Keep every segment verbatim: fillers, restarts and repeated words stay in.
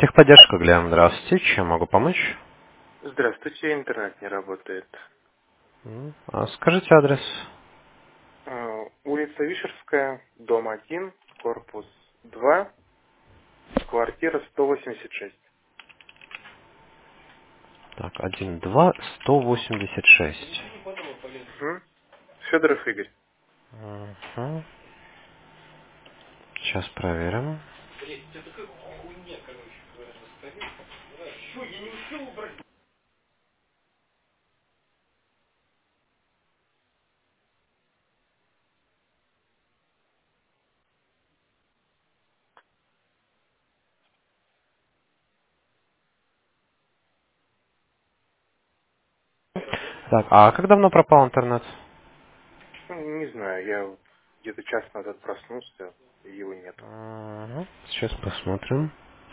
Техподдержка, Глеб, здравствуйте. Чем могу помочь? Здравствуйте, интернет не работает. М, а скажите адрес. А, Улица Вишерская, дом один, корпус два, квартира сто восемьдесят шесть. Так, один, два, сто восемьдесят шесть. Угу. Федоров Игорь. Мгм. Сейчас проверим. Так, а как давно пропал интернет? Ну, не знаю, я вот где-то час назад проснулся, и его нету. Мгм. Сейчас посмотрим.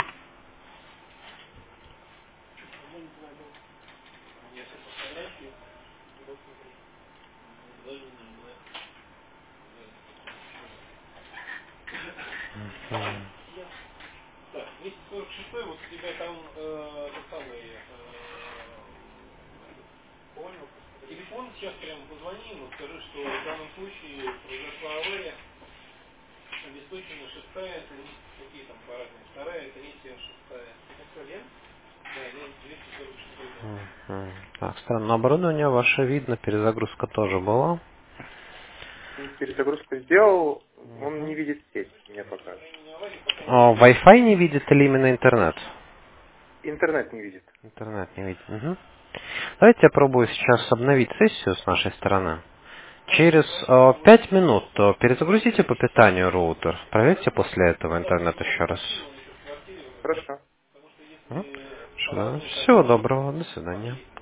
Мгм. Мгм. Так, странно, оборудование ваше видно, перезагрузка тоже была. Ну, перезагрузку сделал, он Мгм. не видит сеть, мне показывает. А, Wi-Fi не видит или именно интернет? Интернет не видит. Интернет не видит. Мгм. Давайте я пробую сейчас обновить сессию с нашей стороны. Через э, пять минут э, перезагрузите по питанию роутер. Проверьте после этого интернет еще раз. Хорошо. М? Всего доброго. До свидания.